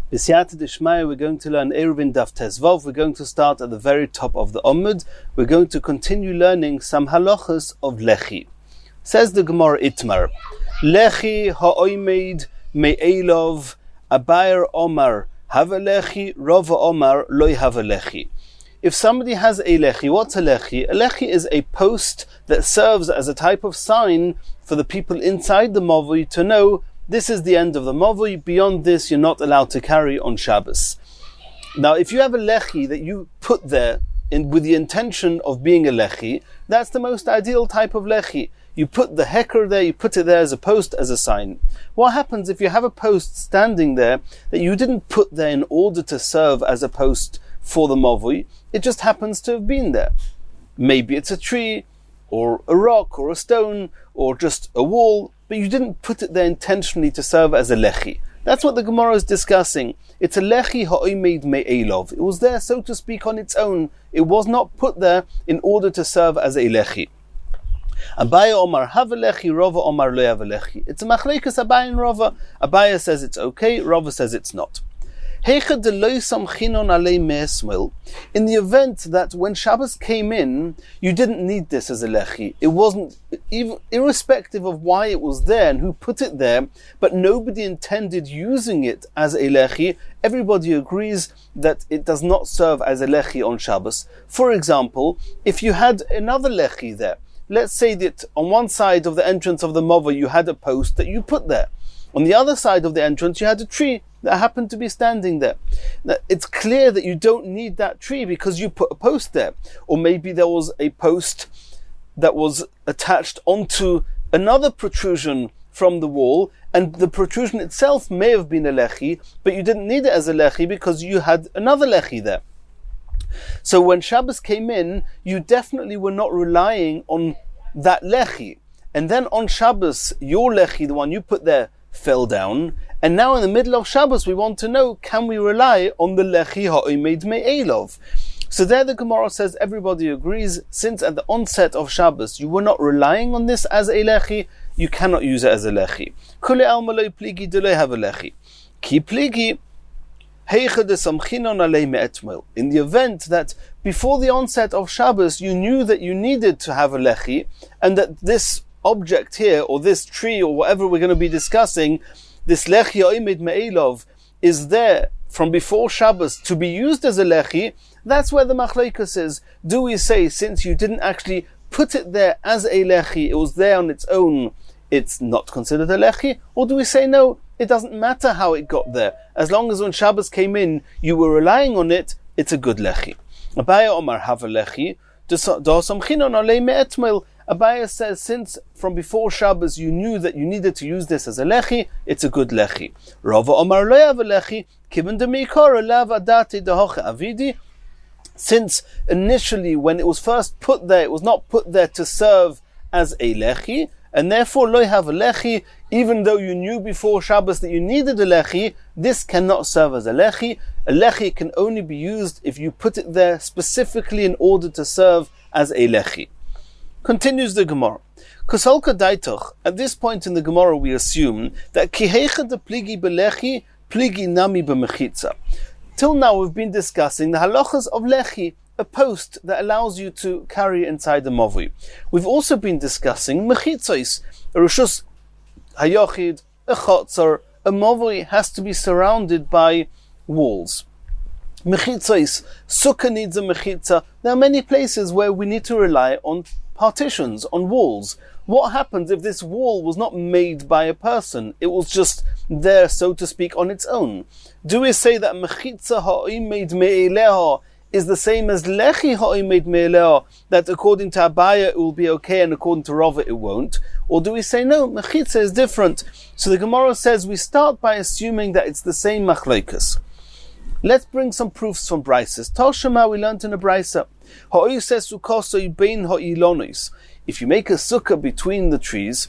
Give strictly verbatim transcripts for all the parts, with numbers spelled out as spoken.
B'siyata d'shmaya, we're going to learn Eruvin Daf Tezvav. We're going to start at the very top of the Omud. We're going to continue learning some halachas of Lechi. Says the Gemara Itmar, Lechi ha'oimeid me'elov abayr omar have a Lechi, Rava omar loy have a Lechi. If somebody has a Lechi, what's a Lechi? A Lechi is a post that serves as a type of sign for the people inside the Mavui to know this is the end of the Mavui. Beyond this, you're not allowed to carry on Shabbos. Now, if you have a Lechi that you put there in, with the intention of being a Lechi, that's the most ideal type of Lechi. You put the hecker there, you put it there as a post, as a sign. What happens if you have a post standing there that you didn't put there in order to serve as a post for the Mavui? It just happens to have been there. Maybe it's a tree, or a rock, or a stone, or just a wall, but you didn't put it there intentionally to serve as a Lechi. That's what the Gemara is discussing. It's a Lechi ha'oimeid me'elov. It was there, so to speak, on its own. It was not put there in order to serve as a Lechi. Abaya Omar have a Lechi, Rava Omar lo have a Lechi. It's a machleikus Abaya and Rava. Abaya says it's okay, Rava says it's not. In the event that when Shabbos came in, you didn't need this as a Lechi. It wasn't, even irrespective of why it was there and who put it there, but nobody intended using it as a Lechi, everybody agrees that it does not serve as a Lechi on Shabbos. For example, if you had another Lechi there, let's say that on one side of the entrance of the Mava you had a post that you put there. On the other side of the entrance you had a tree that happened to be standing there. Now, it's clear that you don't need that tree because you put a post there. Or maybe there was a post that was attached onto another protrusion from the wall, and the protrusion itself may have been a Lechi, but you didn't need it as a Lechi because you had another Lechi there. So when Shabbos came in, you definitely were not relying on that Lechi. And then on Shabbos, your Lechi, the one you put there, fell down, and now in the middle of Shabbos we want to know, can we rely on the Lechi ha'oimeid me'elov? So there the Gemara says everybody agrees, since at the onset of Shabbos you were not relying on this as a Lechi, you cannot use it as a Lechi. Kule alma lo pligi de lo have a Lechi. Ki pligi heicha de samchinon alei me'etmel. In the event that before the onset of Shabbos you knew that you needed to have a Lechi, and that this object here, or this tree, or whatever we're going to be discussing, this Lechi ha'oimeid me'elov, is there from before Shabbos to be used as a Lechi. That's where the machleikus is. Do we say, since you didn't actually put it there as a Lechi, it was there on its own, it's not considered a Lechi? Or do we say, no, it doesn't matter how it got there. As long as when Shabbos came in, you were relying on it, it's a good Lechi. Abaya Omar have a Lechi, do samchinon alei me'etmel. Abaya says, since from before Shabbos you knew that you needed to use this as a Lechi, it's a good Lechi. Rava Omar lo have a Lechi, kiven de meikara lav adati dehoche avidi. Since initially when it was first put there, it was not put there to serve as a Lechi, and therefore lo have a Lechi, even though you knew before Shabbos that you needed a Lechi, this cannot serve as a Lechi. A Lechi can only be used if you put it there specifically in order to serve as a Lechi. Continues the Gemara. Kosolka daitoch. At this point in the Gemara, we assume that kihecha de pligi belechi, pligi nami b'mechitza. Till now, we've been discussing the halachas of lechi, a post that allows you to carry inside the mavui. We've also been discussing mechitzos, a rishus hayochid, a chotzor. A mavui has to be surrounded by walls. Mechitzos, sukkah needs a mechitza. There are many places where we need to rely on partitions, on walls. What happens if this wall was not made by a person? It was just there, so to speak, on its own. Do we say that mechitza ha'oimeid me'eleha is the same as lechi ha'oimeid me'eleha, that according to Abaya it will be okay and according to Rava it won't? Or do we say no, mechitza is different? So the Gemara says we start by assuming that it's the same machleikus. Let's bring some proofs from Brises. Toshema, we learned in a Brisa. If you make a sukkah between the trees,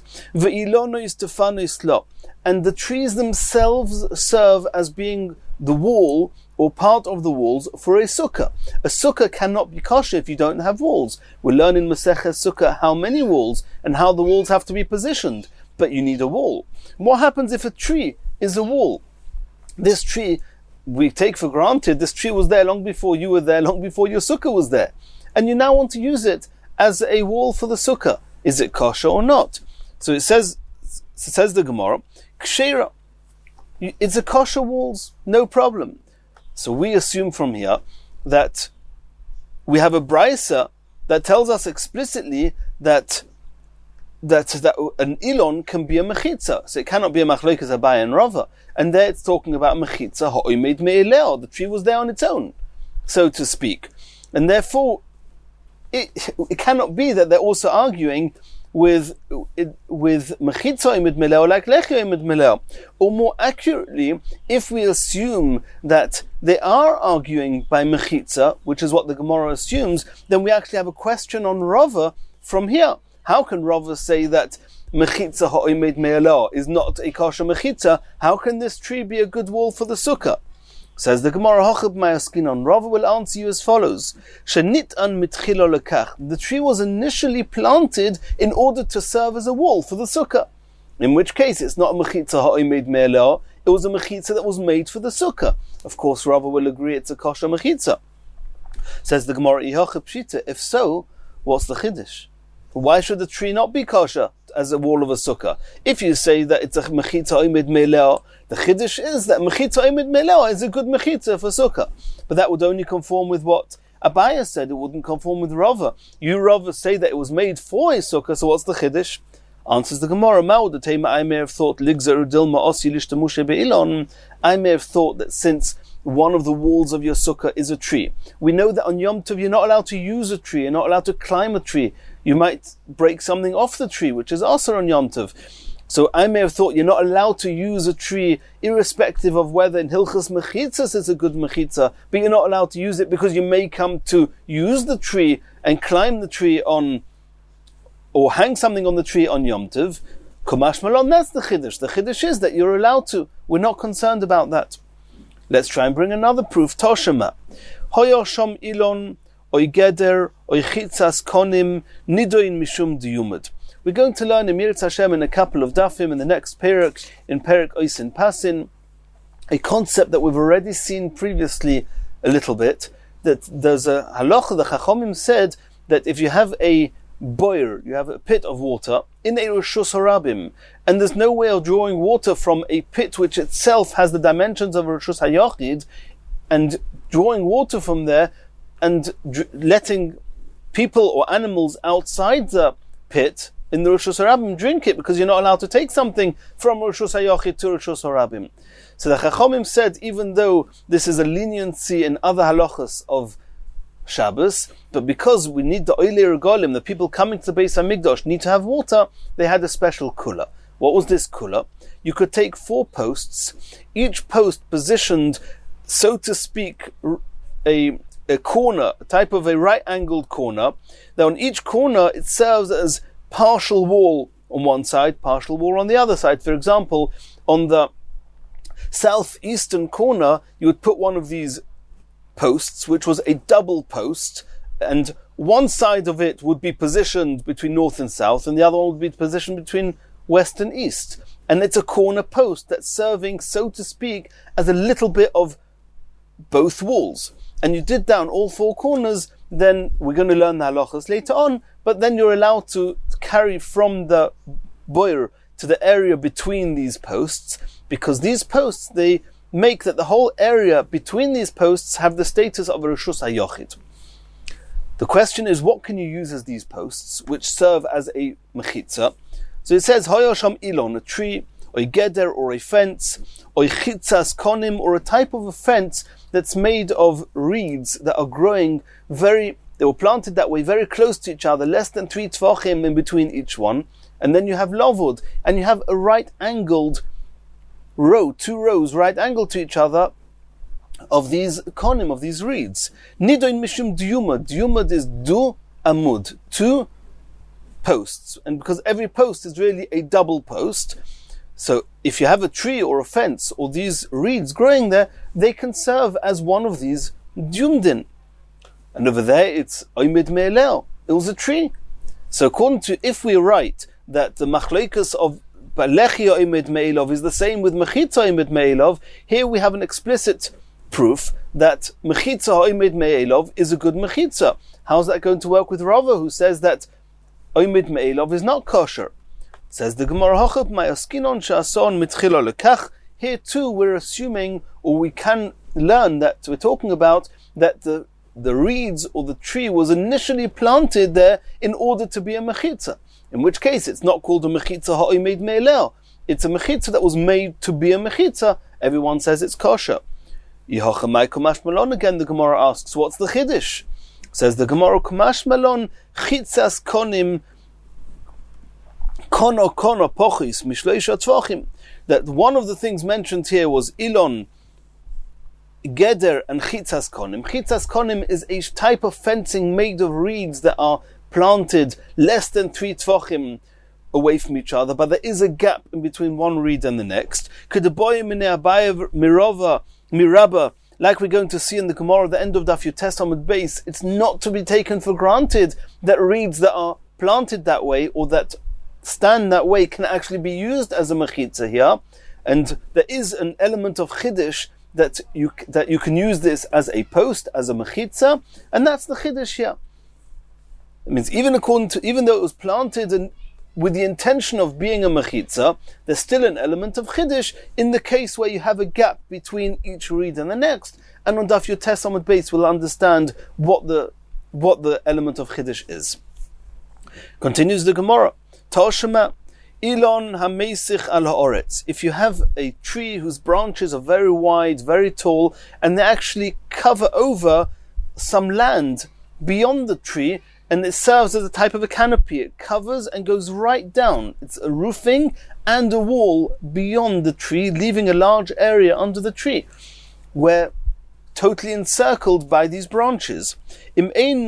and the trees themselves serve as being the wall or part of the walls for a sukkah. A sukkah cannot be kosher if you don't have walls. We learn in Masechet Sukkah how many walls and how the walls have to be positioned, but you need a wall. What happens if a tree is a wall? This tree we take for granted this tree was there long before you were there, long before your sukkah was there. And you now want to use it as a wall for the sukkah. Is it kosher or not? So it says, it says the Gemara, Kshera, it's a kosher walls, no problem. So we assume from here that we have a brisa that tells us explicitly that that, that an ilon can be a mechitza. So it cannot be a machlokes Abaye and Rava. And there it's talking about mechitza ha'omed me'eleo. The tree was there on its own, so to speak. And therefore, it, it cannot be that they're also arguing with with mechitza imid meleo like lechi imid meleo. Or more accurately, if we assume that they are arguing by mechitza, which is what the Gemara assumes, then we actually have a question on Rava from here. How can Rava say that mechitza ha'omed me'eleo is not a kosher mechitza? How can this tree be a good wall for the sukkah? Says the Gemara, Hochab Mayaskinon, Rava will answer you as follows. Shenit'an mitchilo lekach. The tree was initially planted in order to serve as a wall for the sukkah. In which case, it's not a mechitza ha'omed me'eleo, it was a mechitza that was made for the sukkah. Of course, Rava will agree it's a kosher mechitza. Says the Gemara, Ihochab Pshita. If so, what's the chiddush? Why should the tree not be kosher as a wall of a sukkah? If you say that it's a mechitza omed me'eleo, the chiddush is that mechitza omed me'eleo is a good mechitza for sukkah. But that would only conform with what Abaye said. It wouldn't conform with Rava. You Rava say that it was made for a sukkah, so what's the chiddush? Answers the Gemara, I may have thought I may have thought that since one of the walls of your sukkah is a tree, we know that on Yom Tov you're not allowed to use a tree, you're not allowed to climb a tree. You might break something off the tree, which is also on Yom Tov. So I may have thought you're not allowed to use a tree, irrespective of whether in Hilchas Mechitzas it's a good Mechitza, but you're not allowed to use it because you may come to use the tree and climb the tree on, or hang something on the tree on Yom Tov. Kumash Malon, that's the Chiddush. The Chiddush is that you're allowed to. We're not concerned about that. Let's try and bring another proof. Toshema. Hoyoshom ilon oy geder oy chitzas konim nidoin mishum diyumad. We're going to learn in Mirat Hashem in a couple of dafim in the next perek, in perek oisin pasin, a concept that we've already seen previously a little bit, that there's a halacha, the Chachomim said that if you have a boir, you have a pit of water, in a Rishus Harabim, and there's no way of drawing water from a pit which itself has the dimensions of a Rishus HaYachid, and drawing water from there, and dr- letting people or animals outside the pit, in the Rishus Harabim, drink it, because you're not allowed to take something from Rishus HaYachid to Rishus Harabim. So the Chachomim said, even though this is a leniency in other halachas of Shabbos, but because we need the Oilei Regalim, the people coming to the Beis HaMikdash need to have water, they had a special kula. What was this kula? You could take four posts, each post positioned, so to speak, a, a corner, a type of a right-angled corner. Now on each corner it serves as partial wall on one side, partial wall on the other side. For example, on the southeastern corner, you would put one of these posts, which was a double post, and one side of it would be positioned between north and south, and the other one would be positioned between west and east. And it's a corner post that's serving, so to speak, as a little bit of both walls. And you did down all four corners, then we're going to learn the halachas later on, but then you're allowed to carry from the boir to the area between these posts, because these posts, they make that the whole area between these posts have the status of a Rishus HaYachid. The question is, what can you use as these posts, which serve as a mechitza? So it says, Hoyosham ilon, a tree, or a geder, or a fence, or a chitzas konim, or a type of a fence that's made of reeds that are growing very, they were planted that way, very close to each other, less than three tvachim in between each one. And then you have lavud, and you have a right-angled row, two rows right angled to each other of these konim, of these reeds. Nidoin mishum diyumad. Diyumad is du amud, two posts. And because every post is really a double post, so if you have a tree or a fence or these reeds growing there, they can serve as one of these diyumdin. And over there it's oimid me'eleo. It was a tree. So according to, if we write that the machlokes of Lechi Oimid Me'elov is the same with Mechitza Oimid Me'elov, here we have an explicit proof that mechitza ha'omed me'elov is a good mechitza. How's that going to work with Rava, who says that omed me'elov is not kosher? Says the Gemara, Hochot ma'askinon she'ason mitchilo lekach. Here too we're assuming, or we can learn that we're talking about that the the reeds or the tree was initially planted there in order to be a mechitza. In which case it's not called a mechitza ha'omed me'elov. It's a mechitza that was made to be a mechitza. Everyone says it's kosher. Yehocha kumash malon, again the Gemara asks, what's the chiddush? Says the Gemara, kumash malon chitzas konim kono kono pochis mishleisha tvachim. That one of the things mentioned here was ilon, geder, and chitzas konim. Chitzas konim is a type of fencing made of reeds that are planted less than three tvachim away from each other, but there is a gap in between one reed and the next. Mirova, miraba, like we're going to see in the Gemara at the end of Daf Yutes Amud Beis, it's not to be taken for granted that reeds that are planted that way or that stand that way can actually be used as a mechitza here. And there is an element of chiddush that you that you can use this as a post, as a mechitza, and that's the chiddush here. It means even according to, even though it was planted and with the intention of being a mechitza, there's still an element of chiddush in the case where you have a gap between each reed and the next. And on Daf Yutes Amud Beis we'll understand what the what the element of chiddush is. Continues the Gemara. Toshema ilon hameisich al haaretz. If you have a tree whose branches are very wide, very tall, and they actually cover over some land beyond the tree, and it serves as a type of a canopy. It covers and goes right down. It's a roofing and a wall beyond the tree, leaving a large area under the tree, where totally encircled by these branches. Providing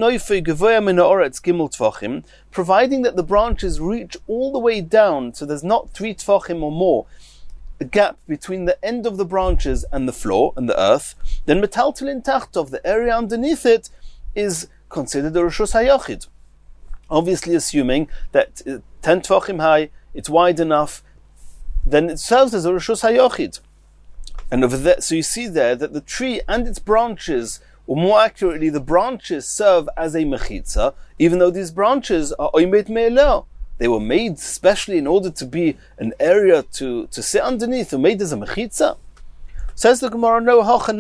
that the branches reach all the way down, so there's not three tvachim or more, a gap between the end of the branches and the floor and the earth, then metaltalin tachtov, the area underneath it, is considered a Rishus HaYochid. Obviously assuming that uh, ten tvachim high, it's wide enough, then it serves as a Rishus HaYochid. And over there, so you see there that the tree and its branches, or more accurately, the branches serve as a mechitza, even though these branches are oimet me'eleh. They were made specially in order to be an area to, to sit underneath, or made as a mechitza. Says the Gemara, no,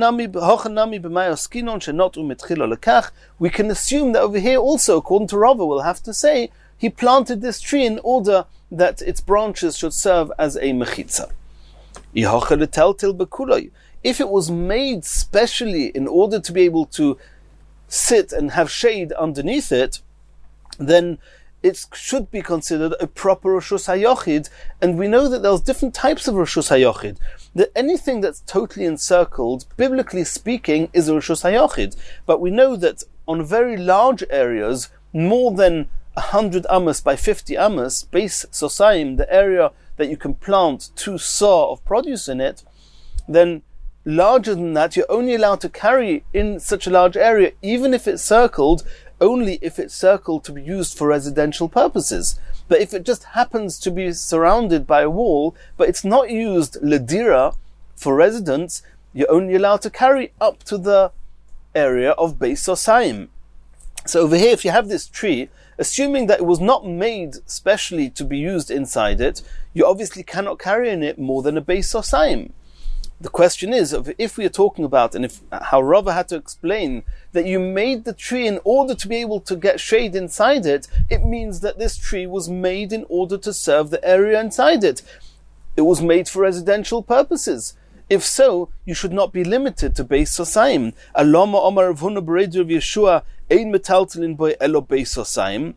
we can assume that over here also, according to Rava, we'll have to say, he planted this tree in order that its branches should serve as a mechitza. If it was made specially in order to be able to sit and have shade underneath it, then it should be considered a proper Rishus HaYochid, and we know that there's different types of Rishus HaYochid. That anything that's totally encircled, biblically speaking, is a Rishus HaYochid. But we know that on very large areas, more than one hundred amos by fifty amos, base sosayim, the area that you can plant two saw of produce in it, then larger than that, you're only allowed to carry in such a large area, even if it's circled, only if it's circled to be used for residential purposes. But if it just happens to be surrounded by a wall, but it's not used ledira for residents, you're only allowed to carry up to the area of Beis Sosayim. So over here, if you have this tree, assuming that it was not made specially to be used inside it, you obviously cannot carry in it more than a Beis Sosayim. The question is, if we are talking about, and if how Rava had to explain that you made the tree in order to be able to get shade inside it, it means that this tree was made in order to serve the area inside it. It was made for residential purposes. If so, you should not be limited to Beis Sosayim. Alama Omar Rav Huna Bereider of Yeshua Ein Metaltalin Boy Elo Beis Sosayim.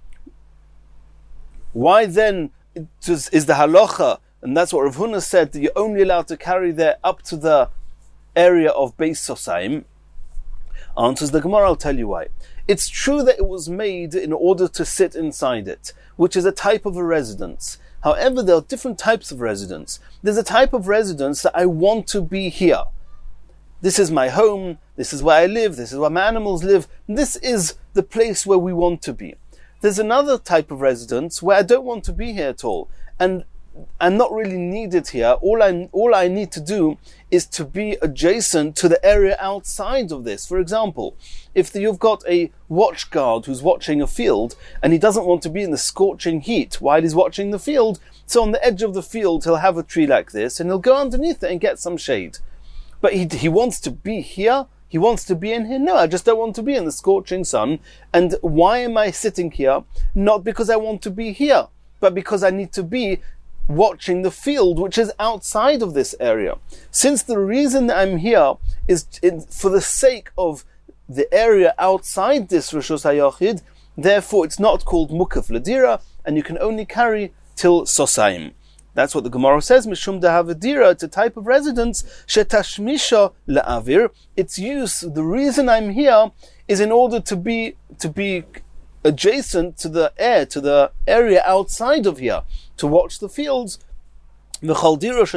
Why then is the halacha? And that's what Rav Huna said, that you're only allowed to carry there up to the area of Beis Sosayim. Answers the Gemara, I'll tell you why. It's true that it was made in order to sit inside it, which is a type of a residence. However, there are different types of residence. There's a type of residence that I want to be here. This is my home, this is where I live, this is where my animals live, this is the place where we want to be. There's another type of residence where I don't want to be here at all. And I'm not really needed here. All I all I need to do is to be adjacent to the area outside of this. For example, if you've got a watch guard who's watching a field and he doesn't want to be in the scorching heat while he's watching the field, so on the edge of the field he'll have a tree like this and he'll go underneath it and get some shade. But he he wants to be here. He wants to be in here. No, I just don't want to be in the scorching sun. And why am I sitting here? Not because I want to be here, but because I need to be watching the field which is outside of this area. Since the reason that I'm here is in, for the sake of the area outside this Rishus HaYachid, therefore it's not called Mukaf Ladira, and you can only carry till Sosayim. That's what the Gemara says, Mishum Dahavadira, it's a type of residence, Shetashmisha La'avir. Its use, the reason I'm here, is in order to be, to be adjacent to the air, to the area outside of here, to watch the fields. Since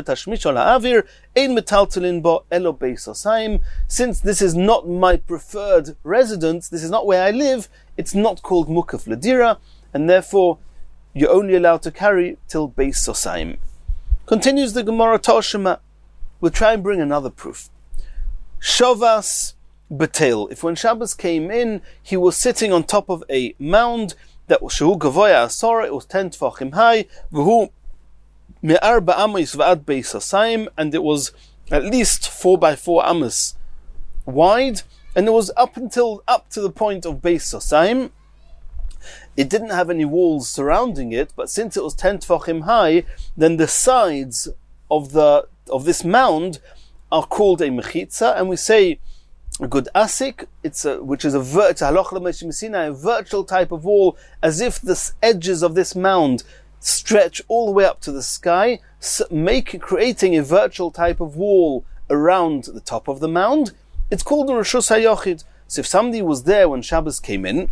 this is not my preferred residence, this is not where I live, it's not called Mukaf Ladira, and therefore you're only allowed to carry till Beis Sosayim. Continues the Gemara Toshima. We'll try and bring another proof. Shavas Betel. If when Shabbos came in, he was sitting on top of a mound that was Shehu Gavoya Asora, it was ten Tfachim high, V'hu Me'arba Amos V'ad Beis Sosayim, and it was at least four by four Amos wide, and it was up until, up to the point of Beis Sosayim. It didn't have any walls surrounding it, but since it was ten Tfachim high, then the sides of the, of this mound are called a Mechitza, and we say a good asik, it's a, which is a, vir- it's a, a virtual type of wall, as if the edges of this mound stretch all the way up to the sky, make creating a virtual type of wall around the top of the mound. It's called the Rishus HaYachid. So if somebody was there when Shabbos came in,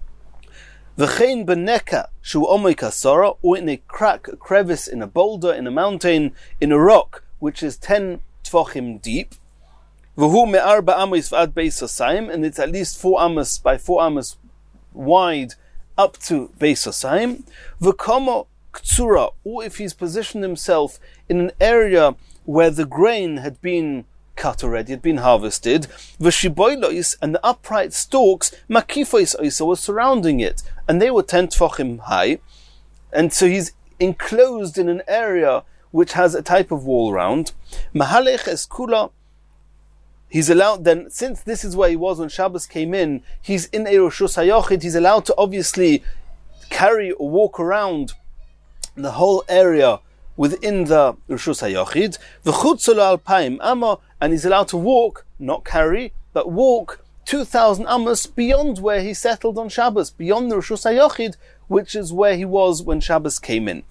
V'chein beneka shu omoy kasara, or in a crack, a crevice, in a boulder, in a mountain, in a rock, which is ten tfachim deep, v'hu me'arba amos v'ad Beis Sosayim, and it's at least four amos by four amos wide up to Beis Sosayim, v'komo ktsura, or if he's positioned himself in an area where the grain had been cut already, had been harvested, v'shiboilois, and the upright stalks, makifois oisa, was surrounding it, and they were ten tfachim high, and so he's enclosed in an area which has a type of wall around. Mahalech eskula, he's allowed then, since this is where he was when Shabbos came in, he's in a Rishus HaYachid, he's allowed to obviously carry or walk around the whole area within the Rishus HaYachid, v'chutzolo alpaim amma, and he's allowed to walk, not carry, but walk two thousand amos beyond where he settled on Shabbos, beyond the Rishus HaYachid, which is where he was when Shabbos came in.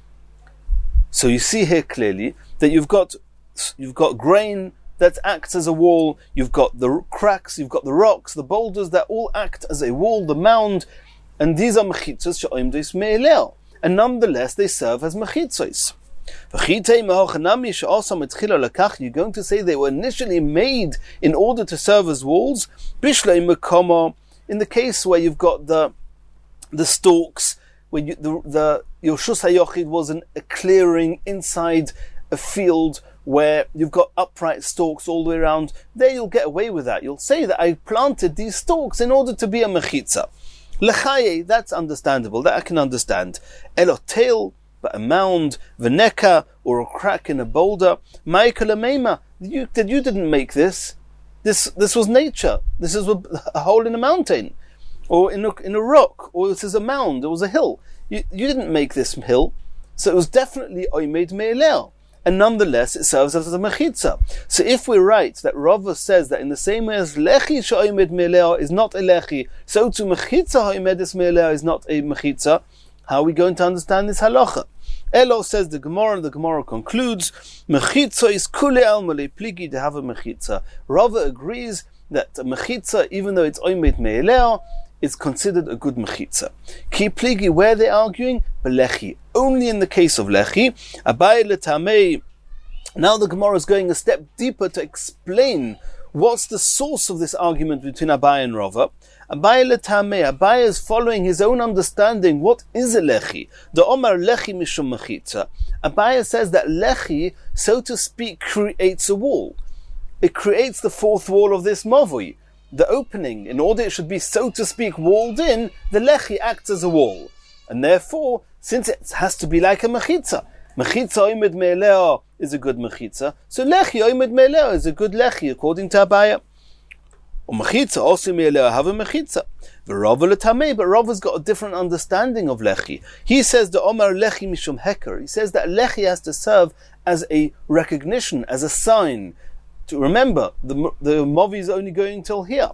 So you see here clearly that you've got you've got grain that acts as a wall, you've got the cracks, you've got the rocks, the boulders that all act as a wall, the mound, and these are mechitzos she'oimdos me'eleo, and nonetheless they serve as mechitzos. You're going to say they were initially made in order to serve as walls? In the case where you've got the the stalks, where you, the the Rishus HaYachid was an, a clearing inside a field where you've got upright stalks all the way around, there you'll get away with that. You'll say that I planted these stalks in order to be a mechitza. Lechaye, that's understandable, that I can understand. Elotel, but a mound, v'neka, or a crack in a boulder, ma'ikal ameima, you, you didn't make this. This this was nature. This is a, a hole in a mountain, or in a, in a rock, or this is a mound, it was a hill. You, you didn't make this hill, so it was definitely oimed me'eleo, and nonetheless it serves as a mechitza. So if we're right that Rava says that in the same way as lechi she'oimed me'eleo is not a lechi, so to mechitza ha'oimedis me'eleo is not a mechitza, how are we going to understand this halacha? Elo says the Gemara, the Gemara concludes, mechitza is kule almale pligi to have a mechitza. Rava agrees that a mechitza, even though it's oimed me'eleo, is considered a good mechitza. Ki pligi, where they're arguing, belechi. Only in the case of lechi. Abai letamei. Now the Gemara is going a step deeper to explain What's the source of this argument between Abaye and Rava? Abaye letameh. Abaye is following his own understanding. What is a lechi? The Omar lechi mishum mechitza. Abaye says that lechi, so to speak, creates a wall. It creates the fourth wall of this mavui. The opening, in order it should be, so to speak, walled in, the lechi acts as a wall. And therefore, since it has to be like a mechitza, mechitza oimid me'eleo is a good mechitza, so lechi oimid me'eleo is a good lechi, according to Abaye. Or mechitza also me'eleo have a mechitza. V'Rava letamei, but Rava's got a different understanding of lechi. He says the Omar lechi mishum heker. He says that lechi has to serve as a recognition, as a sign. To remember, the the mavi is only going till here.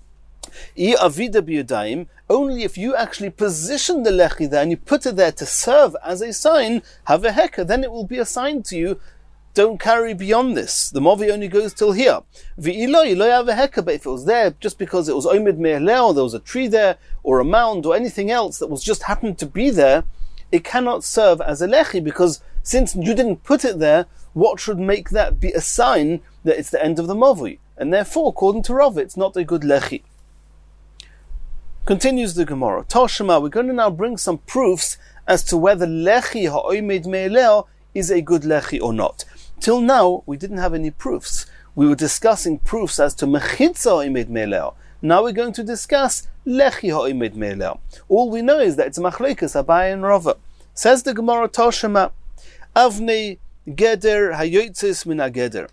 Only if you actually position the lechi there and you put it there to serve as a sign, have a heka, then it will be a sign to you. Don't carry beyond this. The mavi only goes till here. But if it was there just because it was omid me'eleo, there was a tree there, or a mound, or anything else that was just happened to be there, it cannot serve as a lechi, because since you didn't put it there, what should make that be a sign that it's the end of the mavi? And therefore, according to Rava, it's not a good lechi. Continues the Gemara. Toshima, we're going to now bring some proofs as to whether lechi ha'omed me'eleo is a good lechi or not. Till now, we didn't have any proofs. We were discussing proofs as to mechitza ha'omed me'eleo. Now we're going to discuss lechi ha'omed me'eleo. All we know is that it's machlekes Abaye and Rava. Says the Gemara Toshima, Avnei geder hayotzes min hageder.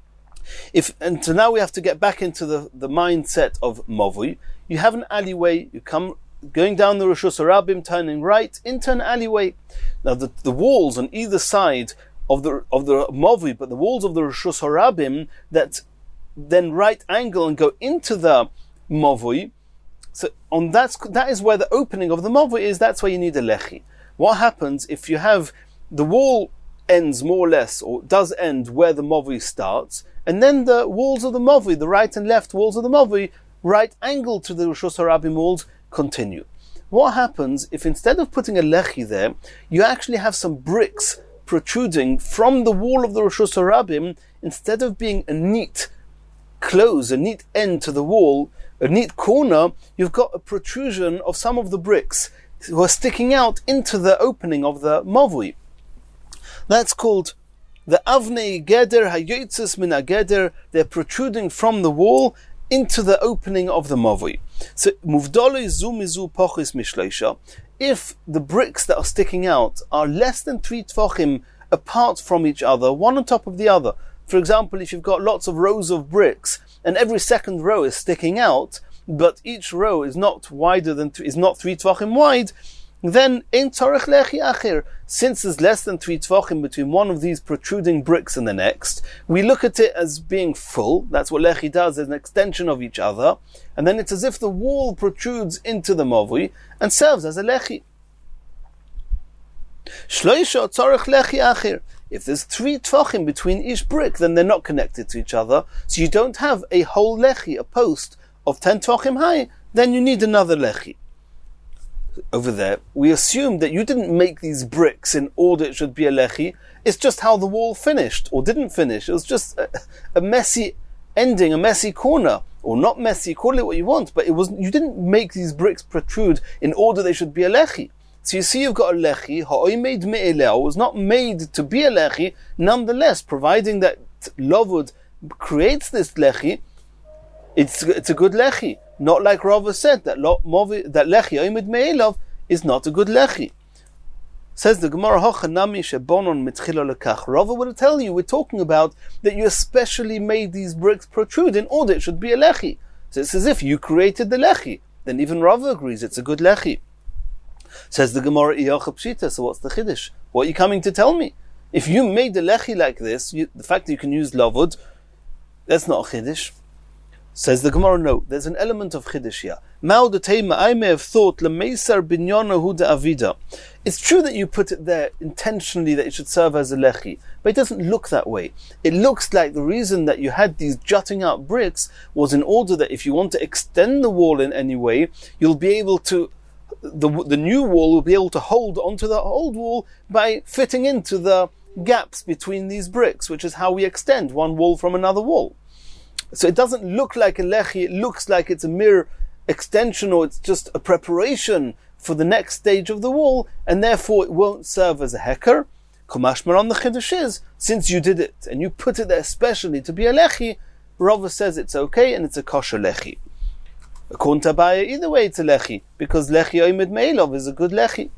If and so now we have to get back into the, the mindset of mavui. You have an alleyway, you come going down the Rishus Harabim, turning right into an alleyway. Now the, the walls on either side of the of the mavui, but the walls of the Rishus Harabim that then right angle and go into the mavui. So on that that is where the opening of the mavui is. That's where you need a lechi. What happens if you have the wall ends more or less, or does end where the mavui starts, and then the walls of the mavui, the right and left walls of the mavui, right angle to the Rishus Harabim walls, continue. What happens if instead of putting a lechi there, you actually have some bricks protruding from the wall of the Rishus Harabim, instead of being a neat close, a neat end to the wall, a neat corner, you've got a protrusion of some of the bricks who are sticking out into the opening of the mavui. That's called the Avnei Geder Hayotzes Min Hageder. They're protruding from the wall into the opening of the mavui. So Muvdolei zu mizu pochis mishleisha. If the bricks that are sticking out are less than three tefachim apart from each other, one on top of the other. For example, if you've got lots of rows of bricks and every second row is sticking out, but each row is not wider than th- is not three tefachim wide, then in tzarech lechi acher, since there's less than three tefachim between one of these protruding bricks and the next, we look at it as being full. That's what lechi does, there's an extension of each other, and then it's as if the wall protrudes into the mavui and serves as a lechi. Shloisha tzarech lechi acher. If there's three tefachim between each brick, then they're not connected to each other, so you don't have a whole lechi, a post of ten tefachim high, then you need another lechi. Over there, we assume that you didn't make these bricks in order it should be a lechi. It's just how the wall finished or didn't finish. It was just a, a messy ending, a messy corner, or not messy. Call it what you want, but it was you didn't make these bricks protrude in order they should be a lechi. So you see, you've got a lechi. Ha'omed me'eleo was not made to be a lechi. Nonetheless, providing that Lavud creates this lechi, it's it's a good lechi. Not like Rava said, that lo, movi, that lechi oimid me'elav is not a good lechi. Says the Gemara, Hochanami shebonon mitchila lekach. Rava will tell you, we're talking about that you especially made these bricks protrude in order it should be a lechi. So it's as if you created the lechi. Then even Rava agrees it's a good lechi. Says the Gemara, Iyacha pshita. So what's the chiddush? What are you coming to tell me? If you made the lechi like this, you, the fact that you can use lavud, that's not a chiddush. Says the Gemara, no, there's an element of chiddush here. Mao de Teima, I may have thought, Lemeisar binyona hu de avida. It's true that you put it there intentionally that it should serve as a lechi, but it doesn't look that way. It looks like the reason that you had these jutting out bricks was in order that if you want to extend the wall in any way, you'll be able to, the, the new wall will be able to hold onto the old wall by fitting into the gaps between these bricks, which is how we extend one wall from another wall. So it doesn't look like a lechi, it looks like it's a mere extension, or it's just a preparation for the next stage of the wall, and therefore it won't serve as a heker. Kamashmar on the chiddush is, since you did it, and you put it there especially to be a lechi, Rava says it's okay, and it's a kosher lechi. According to Abaye, either way it's a lechi, because lechi oimid meilov is a good lechi.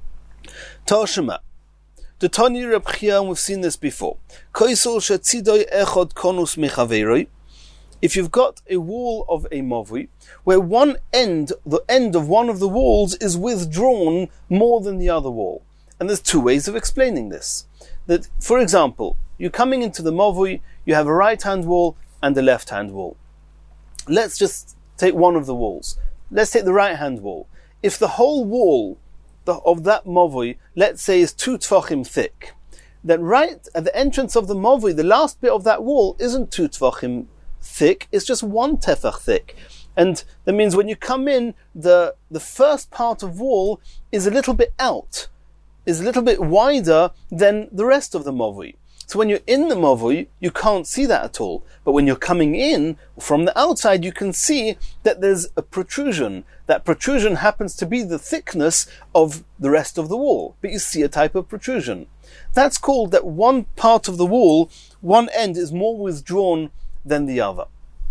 Toshima. The Tani Reb Chia, we've seen this before. Koisol shetzidoi echod konus mechaveroi. If you've got a wall of a mavui, where one end, the end of one of the walls is withdrawn more than the other wall. And there's two ways of explaining this. That, for example, you're coming into the mavui, you have a right-hand wall and a left-hand wall. Let's just take one of the walls. Let's take the right-hand wall. If the whole wall of that mavui, let's say, is two tvachim thick, then right at the entrance of the mavui, the last bit of that wall isn't two tvachim thick, it's just one tefach thick. And that means when you come in, the the first part of wall is a little bit out, is a little bit wider than the rest of the mavui. So when you're in the mavui, you can't see that at all. But when you're coming in from the outside, you can see that there's a protrusion. That protrusion happens to be the thickness of the rest of the wall, but you see a type of protrusion. That's called that one part of the wall, one end is more withdrawn than the other.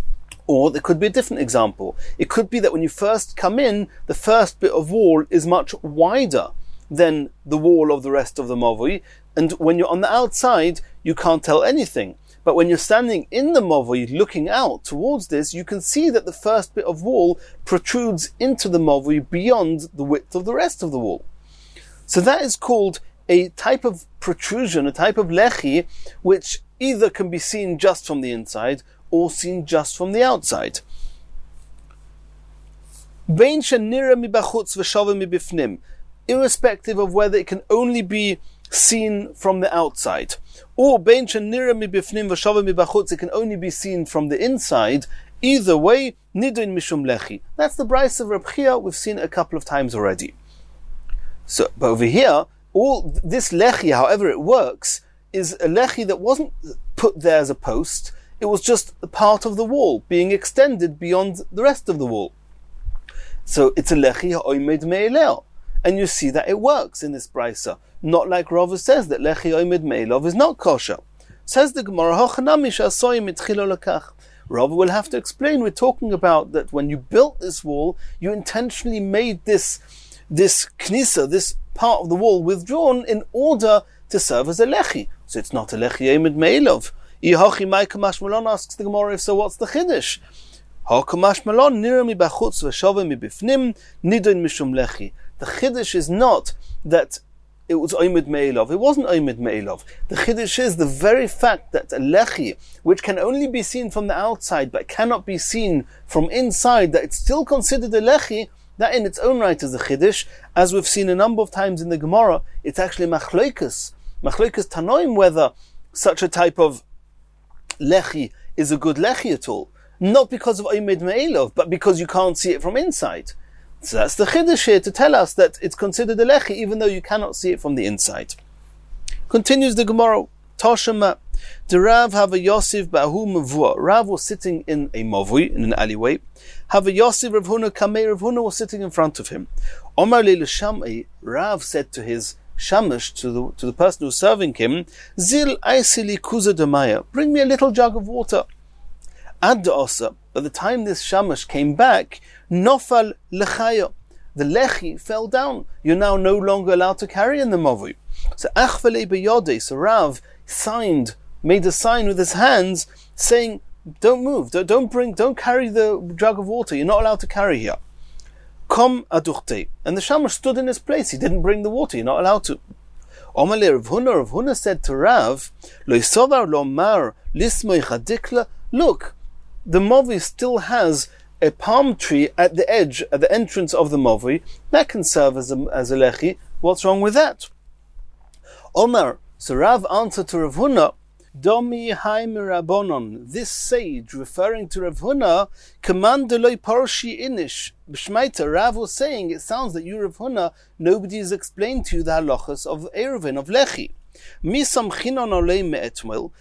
Or there could be a different example. It could be that when you first come in, the first bit of wall is much wider than the wall of the rest of the mavui, and when you're on the outside, you can't tell anything. But when you're standing in the mavui looking out towards this, you can see that the first bit of wall protrudes into the mavui beyond the width of the rest of the wall. So that is called a type of protrusion, a type of lechi, which either can be seen just from the inside or seen just from the outside. Irrespective of whether it can only be seen from the outside, or it can only be seen from the inside, either way, nidun mishum lechi. That's the Bryce of Reb Chia, we've seen it a couple of times already. So, but over here, all this lechi, however it works, is a lechi that wasn't put there as a post, it was just a part of the wall, being extended beyond the rest of the wall. So it's a lechi ha'oimed me'eleo. And you see that it works in this brisa. Not like Rava says that lechi oimid meilov is not kosher. Says the Gemara, Rava will have to explain, we're talking about that when you built this wall, you intentionally made this this knisa, this part of the wall withdrawn in order to serve as a lechi. So it's not a lechi oimid meilov. Ihachi mai kamash malon asks the Gemara, if so, what's the chiddush? Ha kamash malon nira mi bachutz v'shove mi bifnim nidon mishum lechi. The chiddush is not that it was oimid me'elov. It wasn't oimid me'elov. The chiddush is the very fact that a lechi, which can only be seen from the outside but cannot be seen from inside, that it's still considered a lechi, that in its own right is a chiddush. As we've seen a number of times in the Gemara, it's actually machloikus. Machloikus tanoim, whether such a type of lechi is a good lechi at all. Not because of oimid me'elov, but because you can't see it from inside. So that's the chiddush here to tell us that it's considered a lechi even though you cannot see it from the inside. Continues the Gemara, Toshima, the Rav have a Yosef ba'hu mavua. Rav was sitting in a mavui, in an alleyway. Have a Yosef Rav Huna kamei. Rav Huna was sitting in front of him. Omar le l'shamei. Rav said to his shamash, to the to the person who was serving him, Zil aisili kuza demaya. Bring me a little jug of water. Ad da'asa. By the time this shamash came back, nofal lechaya, the lechi fell down. You're now no longer allowed to carry in the mavui. So achvele beyode, so Rav signed, made a sign with his hands, saying, "Don't move, don't, don't bring, don't carry the jug of water. You're not allowed to carry here." Kom aduchte, and the shamash stood in his place. He didn't bring the water. You're not allowed to. Omale Rav Huna, Rav Huna said to Rav, "Lo yisovar lo mar lismoi chadikla." Look, the mavui still has a palm tree at the edge, at the entrance of the mavui. That can serve as a, as a lechi. What's wrong with that? Omar, so Rav answered to Rav Huna, Domi haim Rabbonon. This sage, referring to Rav Huna, command deloi parshi inish. B'shmaita, Rav was saying, it sounds that you, Rav Huna, nobody has explained to you the halachas of Eruvin, of lechi. Misam chinon olei me'etmel.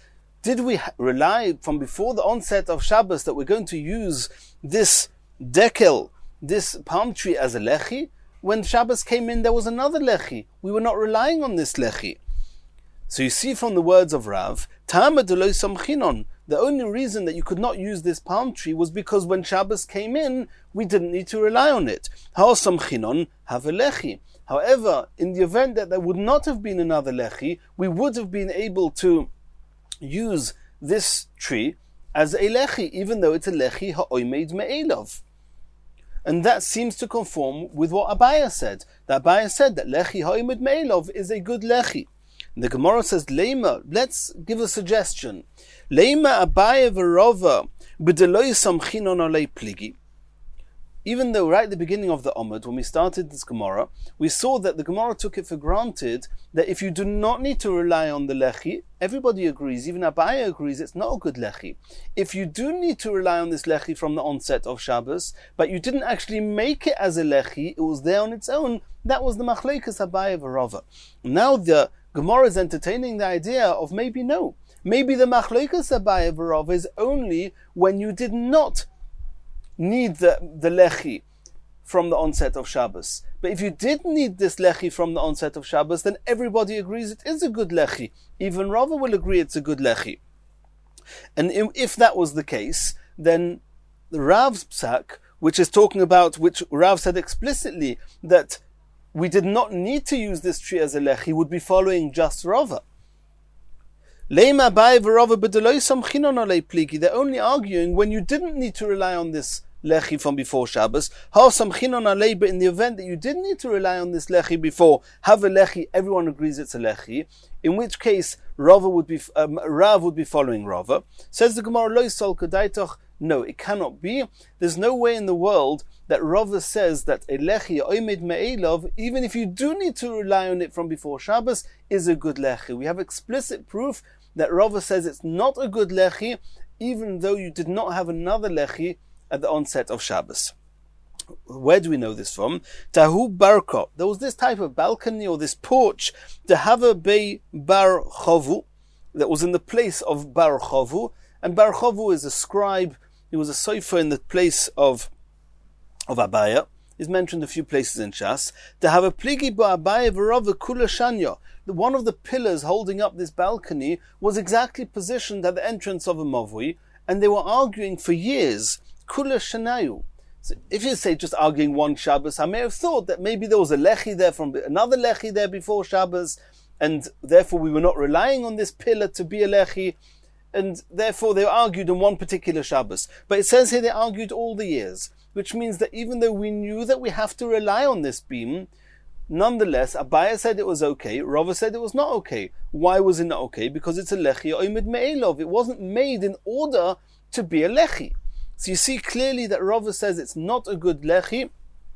did we rely from before the onset of Shabbos that we're going to use this dekel, this palm tree, as a lechi? When Shabbos came in, there was another lechi. We were not relying on this lechi. So you see from the words of Rav, Ta'ama deloy samchinon, the only reason that you could not use this palm tree was because when Shabbos came in, we didn't need to rely on it. Ha'o samchinon have a lechi. However, in the event that there would not have been another lechi, we would have been able to use this tree as a lechi, even though it's a lechi ha'oimed me'elov. And that seems to conform with what Abaya said. That Abaya said that lechi ha'oimed me'elov is a good lechi. And the Gemara says, Leima, let's give a suggestion. Leima Abaya v'rova b'deloi samchinon alei pligi. Even though right at the beginning of the Omid, when we started this Gemara, we saw that the Gemara took it for granted that if you do not need to rely on the lechi, everybody agrees, even Abaya agrees, it's not a good lechi. If you do need to rely on this lechi from the onset of Shabbos, but you didn't actually make it as a lechi, it was there on its own, that was the Machlekes Abaya v'Rava. Now the Gemara is entertaining the idea of maybe no. Maybe the Machlekes Abaya v'Rava is only when you did not need the, the lechi from the onset of Shabbos. But if you did need this lechi from the onset of Shabbos, then everybody agrees it is a good lechi. Even Rava will agree it's a good lechi. And if that was the case, then the Rav's psak, which is talking about, which Rav said explicitly, that we did not need to use this tree as a lechi, would be following just Rava. They're only arguing when you didn't need to rely on this lechi from before Shabbos. But in the event that you did need to rely on this lechi before, have a lechi, everyone agrees it's a lechi. In which case, Rava would be um, Rav would be following Rava. Says the Gemara, Lo sol kadaitoch. No, it cannot be. There's no way in the world that Rava says that a lechi oimid me'elov, even if you do need to rely on it from before Shabbos, is a good lechi. We have explicit proof that Rava says it's not a good lechi, even though you did not have another lechi at the onset of Shabbos. Where do we know this from? Tahu barko. There was this type of balcony or this porch, Tehava bei bar chovu, that was in the place of bar chovu, and bar chovu is a scribe. He was a sofer in the place of of Abaya. Is mentioned a few places in Shas. To have a pligi ba Abaya v'Rava kula shanya. One of the pillars holding up this balcony was exactly positioned at the entrance of a mavui, and they were arguing for years. Kula shanayu. So if you say just arguing one Shabbos, I may have thought that maybe there was a lechi there from another lechi there before Shabbos, and therefore we were not relying on this pillar to be a lechi, and therefore they argued on one particular Shabbos. But it says here they argued all the years, which means that even though we knew that we have to rely on this beam, nonetheless, Abaya said it was okay, Rava said it was not okay. Why was it not okay? Because it's a lechi oimid me'elov. It wasn't made in order to be a lechi. So you see clearly that Rava says it's not a good lechi,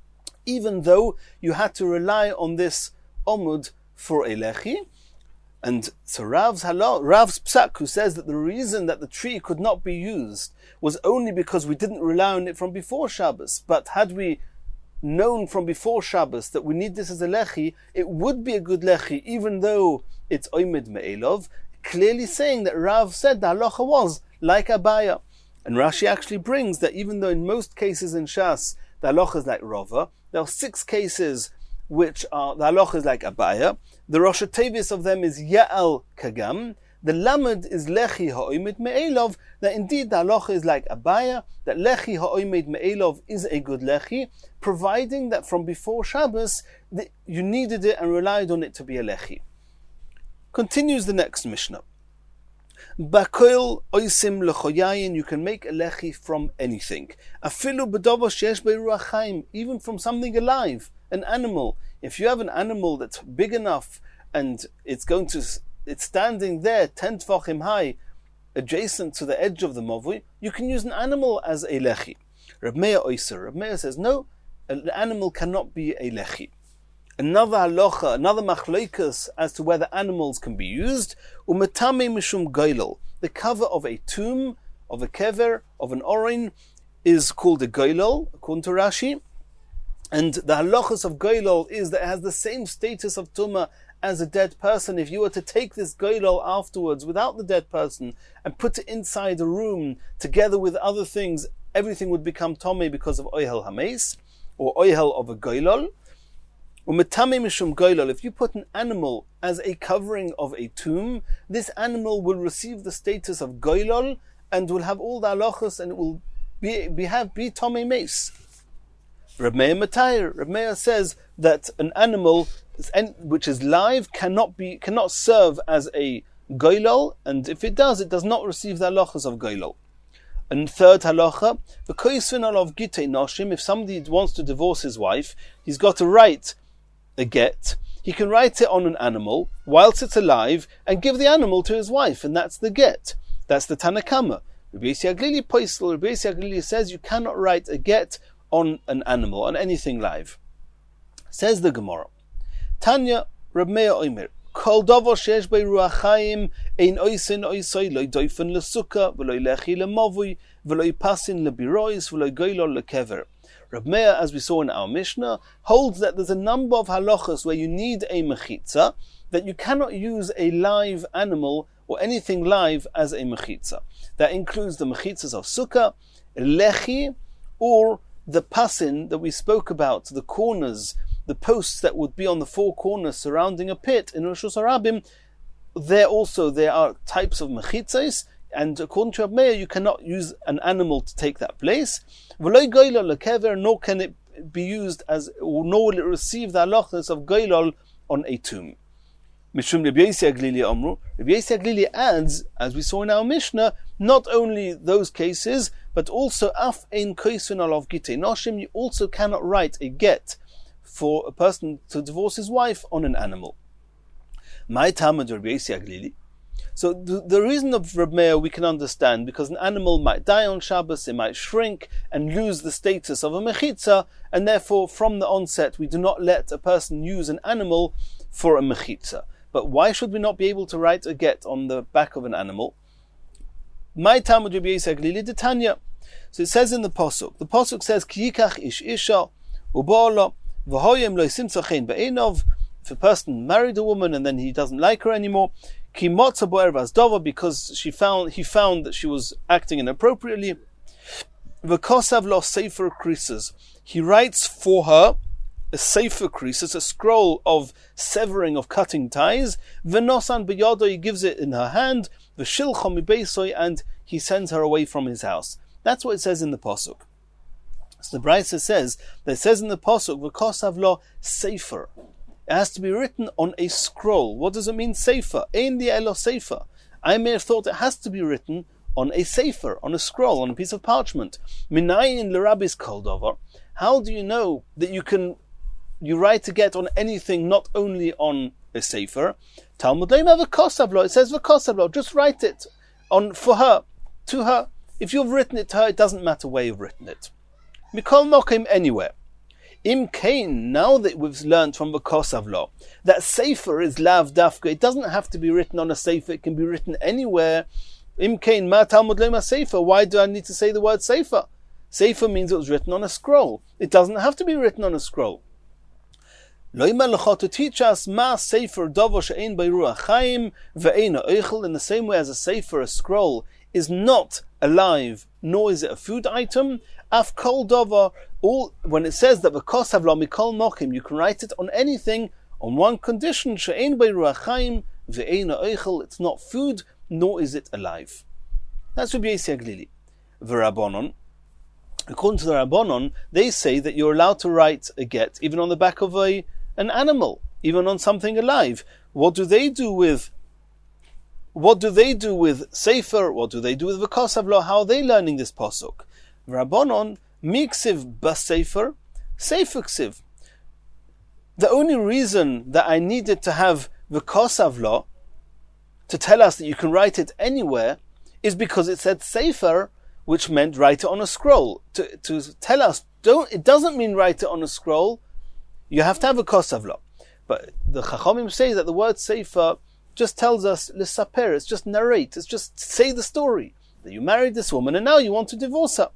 even though you had to rely on this omud for a lechi. And so Rav's halal, Rav's psak, who says that the reason that the tree could not be used was only because we didn't rely on it from before Shabbos. But had we known from before Shabbos that we need this as a lechi, it would be a good lechi, even though it's oimid me'elov, clearly saying that Rav said the halacha was like Abaya. And Rashi actually brings that even though in most cases in Shas the halacha is like Rava, there are six cases which are the halacha is like Abaya. The Rosh Tevis of them is Ya'al Kagam. The Lamed is Lechi Ha'oimid Me'elov. That indeed the halacha is like Abaya, that Lechi Ha'oimid Me'elov is a good Lechi, providing that from before Shabbos the, you needed it and relied on it to be a Lechi. Continues the next Mishnah. Bakoil oisim lechoyayin, you can make a lechi from anything. Afilu b'dovo sheyesh bei ruach chaim, even from something alive, an animal. If you have an animal that's big enough and it's going to, it's standing there ten tefachim high, adjacent to the edge of the mavui, you can use an animal as a lechi. Reb Meir oiser. Reb Meir says no, an animal cannot be a lechi. Another halacha, another machlokes as to whether animals can be used. Umetame mishum goylel. The cover of a tomb, of a kever, of an orin, is called a goylel, according to Rashi. And the halachas of goylel is that it has the same status of tumah as a dead person. If you were to take this goylol afterwards without the dead person and put it inside a room together with other things, everything would become tomei because of oihel hameis, or oihel of a goylol. If you put an animal as a covering of a tomb, this animal will receive the status of goylol and will have all the halachos, and it will be, be have be tomei meis. Reb Meir Matayr, Reb Meir says that an animal which is live cannot be cannot serve as a goylol, and if it does, it does not receive the halachos of goylol. And third halacha, the koisvinal of gitei noshim, if somebody wants to divorce his wife, he's got to write a get. He can write it on an animal whilst it's alive and give the animal to his wife, and that's the get. That's the Tanakama. Rabbi Yossi Aglili Poisel, Rabbi Yossi Aglili says you cannot write a get on an animal, on anything live. Says the Gemara, Tanya Reb Meir Omer, Kol davar sheyesh bei ruach chaim ein oisin oisoi lo doifen lesuka v'lo lechi lemavui v'lo pasin lebirois v'lo goylol lekever. Reb Meir, as we saw in our Mishnah, holds that there's a number of halachas where you need a mechitza, that you cannot use a live animal or anything live as a mechitza. That includes the mechitzas of sukkah, lechi, or the pasin that we spoke about, the corners, the posts that would be on the four corners surrounding a pit in Rosh Hashanah. There also there are types of mechitzas, and according to Reb Meir, you cannot use an animal to take that place. V'lo goylol lekever, nor can it be used as, or nor will it receive the halachas of goylol on a tomb. Mishum Rabbi Yossi Aglili Amru. Rabbi Yossi Aglili adds, as we saw in our Mishnah, not only those cases, but also af ein koisvinal of gitei noshim. You also cannot write a get for a person to divorce his wife on an animal. My tamad Rabbi Yossi Aglili. So the, the reason of Reb Meir we can understand, because an animal might die on Shabbos, it might shrink and lose the status of a mechitza, and therefore from the onset we do not let a person use an animal for a mechitza. But why should we not be able to write a get on the back of an animal? My Talmud Rabbi Yossi Aglili de Tanya. So it says in the Pasuk, the Pasuk says, Ki yikach ish isha uba'ala v'hoyem lo simtza chen ba'enov. If a person married a woman and then he doesn't like her anymore, Ki motza bo'er v'azdova, because she found he found that she was acting inappropriately. V'kosav lo sefer krises. He writes for her a sefer krises, a scroll of severing, of cutting ties. V'nosan b'yado, he gives it in her hand. V'shilcho mibeisoi, and he sends her away from his house. That's what it says in the Pasuk. So the Brisa says, that it says in the Pasuk, v'kosav lo sefer. It has to be written on a scroll. What does it mean, sefer? Ein li elo sefer. I may have thought it has to be written on a sefer, on a scroll, on a piece of parchment. Minayin l'rabis kol davar. How do you know that you can you write a get on anything, not only on a sefer? Talmud Leim have a kosav lo. It says v'kosav lo. Just write it on for her, to her. If you've written it to her, it doesn't matter where you've written it. Mikol mokim, anywhere. Im kain, now that we've learned from the Kosav law that sefer is lav dafka, it doesn't have to be written on a sefer, it can be written anywhere. Im kain ma Talmud lema sefer. Why do I need to say the word sefer? Sefer means it was written on a scroll. It doesn't have to be written on a scroll. Loima lecha, to teach us ma sefer davo she'ein bei ruach chaim ve'ein ha'oichel, in the same way as a sefer, a scroll, is not alive, nor is it a food item. Af kol davar, all when it says that the kosav lo mikol mokim, you can write it on anything on one condition: she'ein bei ruach chaim ve'ein ha'oichel. It's not food, nor is it alive. That's Rabbi Yossi Aglili. V'Rabbanon, according to the Rabbanon, they say that you're allowed to write a get even on the back of a an animal, even on something alive. What do they do with? What do they do with sefer? What do they do with the kosav lo? How are they learning this pasuk? Rabbanon miksiv basefer sefer ksiv. The only reason that I needed to have the kosav lo to tell us that you can write it anywhere is because it said sefer, which meant write it on a scroll. To to tell us, don't it doesn't mean write it on a scroll. You have to have a kosav lo. But the Chachamim say that the word sefer just tells us l'saper. It's just narrate. It's just say the story that you married this woman and now you want to divorce her.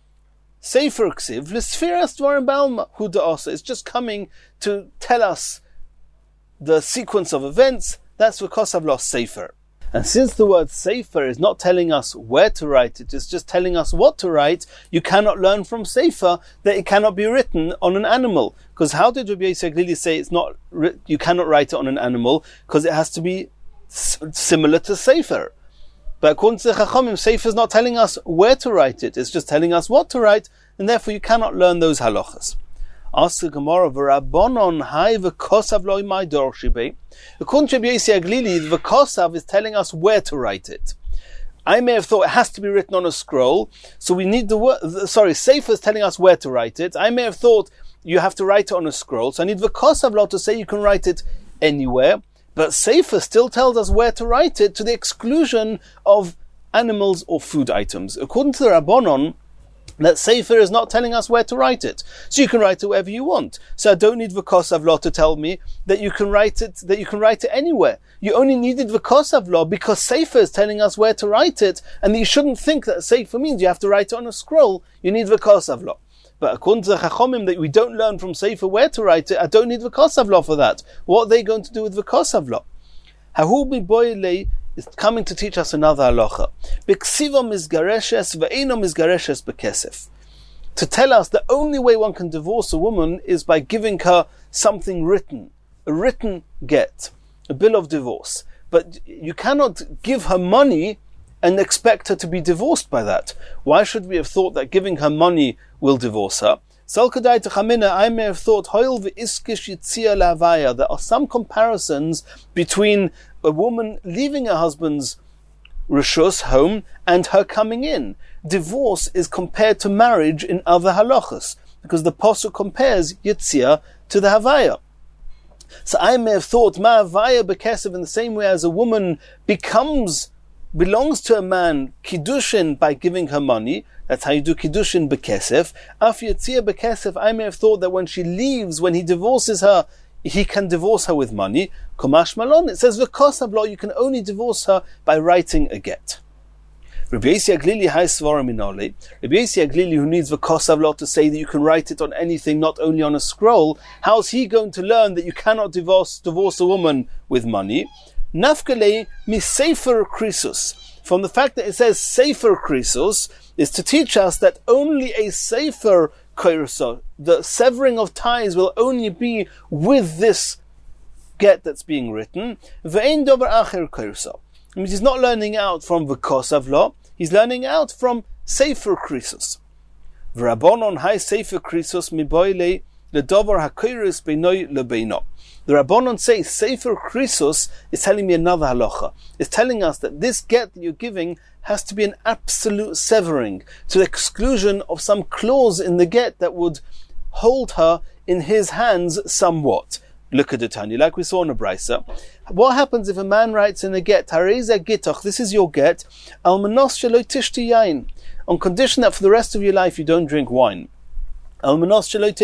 Sefer ksiv l'sfiras dvarim b'alma hu da'asa. It's just coming to tell us the sequence of events, that's v'kosav lo sefer. And since the word sefer is not telling us where to write it, it's just telling us what to write, you cannot learn from sefer that it cannot be written on an animal. Because how did Rabbi Yossi HaGlili say it's not, you cannot write it on an animal? Because it has to be s- similar to sefer. But according to the Chachamim, sefer is not telling us where to write it, it's just telling us what to write, and therefore you cannot learn those halachas. Ask the Gemara, "V'Rabbanon hai v'kosav lo imay dor shibei." According to Rabbi Yossi HaGlili, the v'kosav is telling us where to write it. I may have thought it has to be written on a scroll, so we need the word. Sorry, sefer is telling us where to write it. I may have thought you have to write it on a scroll, so I need v'kosav lo to say you can write it anywhere. But sefer still tells us where to write it, to the exclusion of animals or food items. According to the Rabbanon, that sefer is not telling us where to write it. So you can write it wherever you want. So I don't need v'kosav lo to tell me that you can write it, that you can write it anywhere. You only needed v'kosav lo because sefer is telling us where to write it, and you shouldn't think that sefer means you have to write it on a scroll. You need v'kosav lo. But according to the Chachomim, that we don't learn from sefer where to write it, I don't need v'kosav lo for that. What are they going to do with v'kosav lo? Hahu biboyle is coming to teach us another halacha. B'ksiva mizgareshes ve'eno mizgareshes b'kesef. To tell us the only way one can divorce a woman is by giving her something written, a written get, a bill of divorce. But you cannot give her money and expect her to be divorced by that. Why should we have thought that giving her money will divorce her? I may have thought there are some comparisons between a woman leaving her husband's rishus, home, and her coming in. Divorce is compared to marriage in other halachas, because the pasuk compares yitzia to the havaya. So I may have thought ma havaya b'kesef in the same way as a woman becomes belongs to a man kiddushin by giving her money. That's how you do kiddushin b'kesef. Af yitzia b'kesef, I may have thought that when she leaves, when he divorces her, he can divorce her with money. Kumash malon, it says v'kosav lo, you can only divorce her by writing a get. Rabbi Yossi HaGlili hai svara minole. Rabbi Yossi HaGlili, who needs v'kosav lo to say that you can write it on anything, not only on a scroll, how's he going to learn that you cannot divorce divorce a woman with money? Nafkele mi sefer krisus. From the fact that it says sefer krisus, is to teach us that only a sefer krisus, the severing of ties, will only be with this get that's being written. Ve'en dover acher krisus. He's not learning out from v'kosav lo, he's learning out from sefer krisus. V'rabonon hai sefer krisus mi boile ledover hakiris beinoi lebeino. The Rabbanon say sefer krisus is telling me another halacha. It's telling us that this get that you're giving has to be an absolute severing, to the exclusion of some clause in the get that would hold her in his hands somewhat. Look at the Tanya, like we saw in a brisa. What happens if a man writes in a get, Hareza gitoch, this is your get, almanos shelo tishti yain, on condition that for the rest of your life you don't drink wine. Or on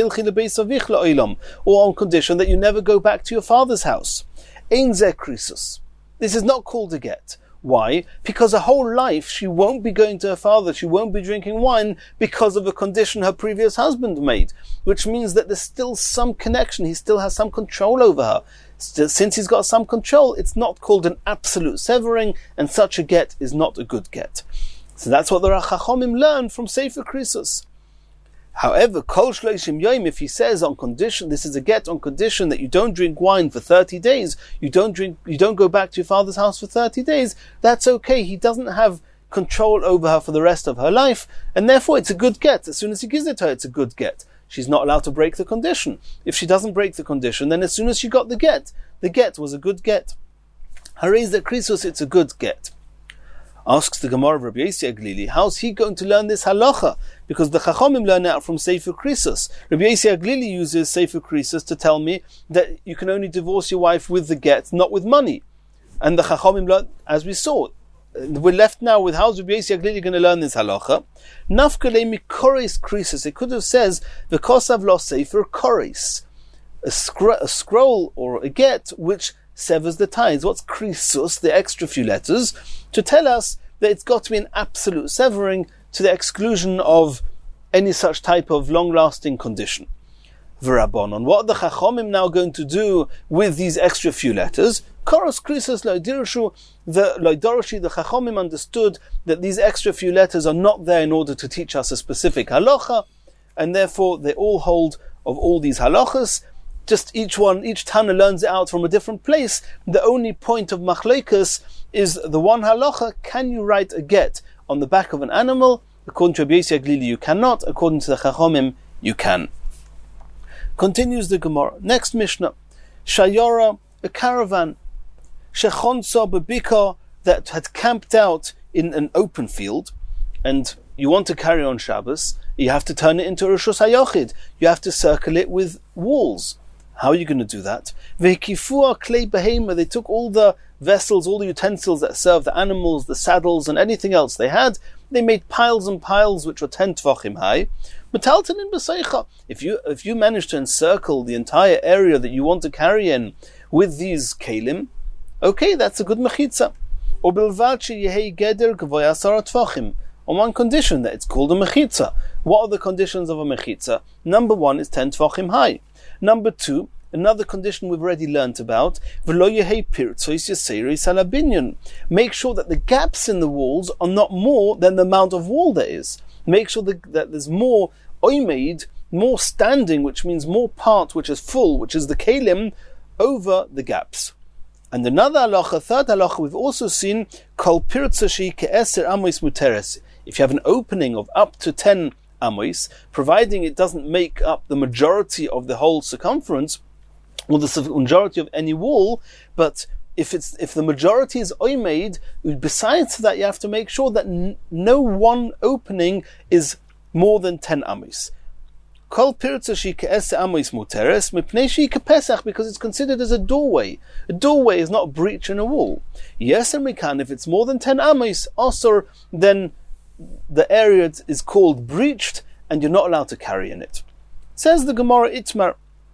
condition that you never go back to your father's house. Ein zeh krisus. This is not called a get. Why? Because her whole life she won't be going to her father, she won't be drinking wine because of a condition her previous husband made, which means that there's still some connection, he still has some control over her. Still, since he's got some control, it's not called an absolute severing, and such a get is not a good get. So that's what the Chachomim learned from Sefer Krisus. However, kol shloishim yom, if he says on condition, this is a get on condition that you don't drink wine for thirty days, you don't drink, you don't go back to your father's house for thirty days, that's okay. He doesn't have control over her for the rest of her life, and therefore it's a good get. As soon as he gives it to her, it's a good get. She's not allowed to break the condition. If she doesn't break the condition, then as soon as she got the get, the get was a good get. Harez the krisus, it's a good get. Asks the Gemara of Rabbi Yossi HaGlili, how's he going to learn this halacha? Because the Chachomim learn it out from Sefer Krisus. Rabbi Yossi HaGlili uses Sefer Krisus to tell me that you can only divorce your wife with the get, not with money. And the Chachomim learn, as we saw, we're left now with how's Rabbi Yossi HaGlili going to learn this halacha? Nafkele mikores Krisus. It could have says, v'kosav lo Sefer Kores. A, scr- a scroll or a get which severs the ties. What's krisus, the extra few letters, to tell us that it's got to be an absolute severing to the exclusion of any such type of long-lasting condition. v'rabbanon. What are the Chachomim now going to do with these extra few letters? Koros krisas loidirshu, the loidoroshi, the Chachomim understood that these extra few letters are not there in order to teach us a specific halacha, and therefore they all hold of all these halachas. Just each one, each Tana learns it out from a different place. The only point of machlekas is the one halacha: can you write a get on the back of an animal? According to Rabbi Yossi Aglili, you cannot. According to the Chachomim, you can. Continues the Gemara. Next Mishnah. Shayara, a caravan. Shechonsa bebika, that had camped out in an open field, and you want to carry on Shabbos, you have to turn it into Rishus HaYochid. You have to circle it with walls. How are you going to do that? Vehikifua klei behema, they took all the vessels, all the utensils that serve the animals, the saddles, and anything else they had. They made piles and piles which were ten tvachim high. Metaltanin b'seicha. If you if you manage to encircle the entire area that you want to carry in with these kalim, okay, that's a good mechitza. Or bilvad sheyehei geder gvoy asara tvachim. On one condition, that it's called a mechitza. What are the conditions of a mechitza? Number one is ten tvachim high. Number two, another condition we've already learnt about, make sure that the gaps in the walls are not more than the amount of wall there is. Make sure that, that there's more oimed, more standing, which means more part which is full, which is the kalim, over the gaps. And another halacha, third halacha, we've also seen, kol pirtzashi ke'eser amois muteres. If you have an opening of up to ten amois, providing it doesn't make up the majority of the whole circumference, or the majority of any wall, but if it's if the majority is oimed, besides that you have to make sure that n- no one opening is more than ten amois. Kol pirtzashi ke'ese amois muteres mipnei shi kepesach, because it's considered as a doorway. A doorway is not a breach in a wall. Yes, and we can, if it's more than ten amois, also then the area is called breached, and you're not allowed to carry in it. Says the Gemara Itmar,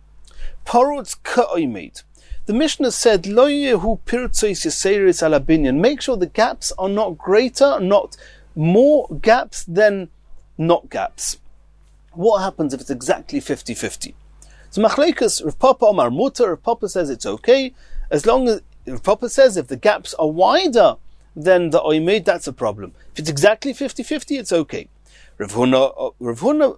Parutz ka'oimed. The Mishnah said, Lo yehu pirtzois yeseiris ala binyan. Make sure the gaps are not greater, not more gaps than not gaps. What happens if it's exactly fifty-fifty? So Machleikus, Rav Papa Omar Mutar, Rav Papa says it's okay, as long as, Rav Papa says if the gaps are wider than the oimed, that's a problem. If it's exactly fifty-fifty, it's okay. Rav Huna, Rav Huna,